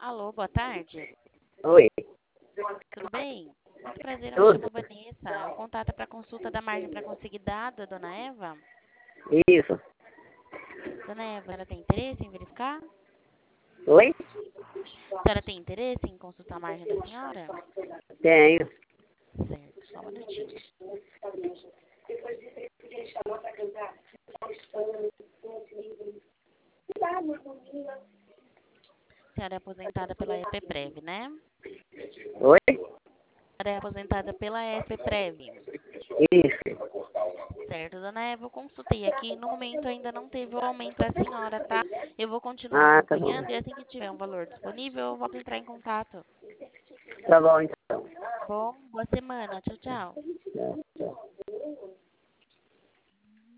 Alô, boa tarde. Oi, Tudo bem? Muito prazer, eu me tudo? chamo Vanessa. O contato é para consulta da margem para conseguir dado, dona Eva. Isso. Dona Eva, ela tem interesse em verificar? Oi? A senhora tem interesse em consultar a margem da senhora? Tenho. Certo, só um minutinho. A senhora é aposentada pela EPPREV, né? Oi? A senhora é aposentada pela EPPREV. Isso. Certo, dona Eva, eu consultei aqui. No momento ainda não teve o aumento da senhora, tá? Eu vou continuar Ah, tá bom. acompanhando e assim que tiver um valor disponível, eu volto a entrar em contato. Tá bom, então. Bom, boa semana. Tchau, tchau. É.